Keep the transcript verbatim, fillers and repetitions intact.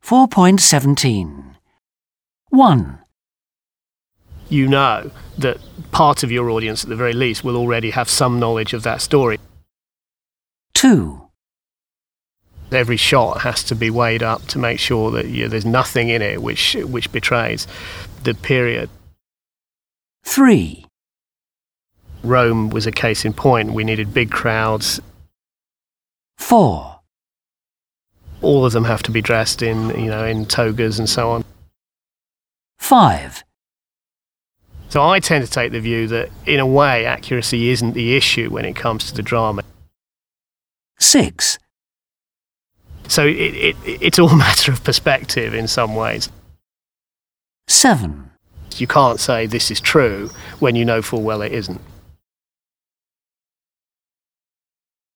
four point seventeen. one. You know that part of your audience, at the very least, will already have some knowledge of that story. two. Every shot has to be weighed up to make sure that you know, there's nothing in it which, which betrays the period. three. Rome was a case in point. We needed big crowds. four. All of them have to be dressed in, you know, in togas and so on. five. So I tend to take the view that, in a way, accuracy isn't the issue when it comes to the drama. six. So it, it, it's all a matter of perspective in some ways. seven. You can't say this is true when you know full well it isn't.